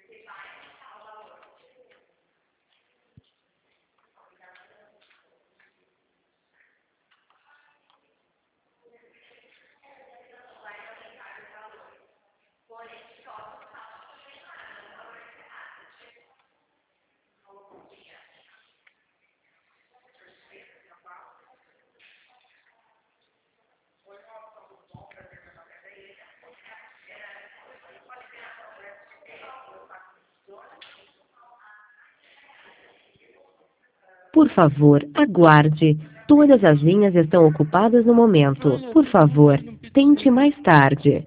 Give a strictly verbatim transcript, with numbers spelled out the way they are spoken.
Por favor, aguarde. Todas as linhas estão ocupadas no momento. Por favor, tente mais tarde.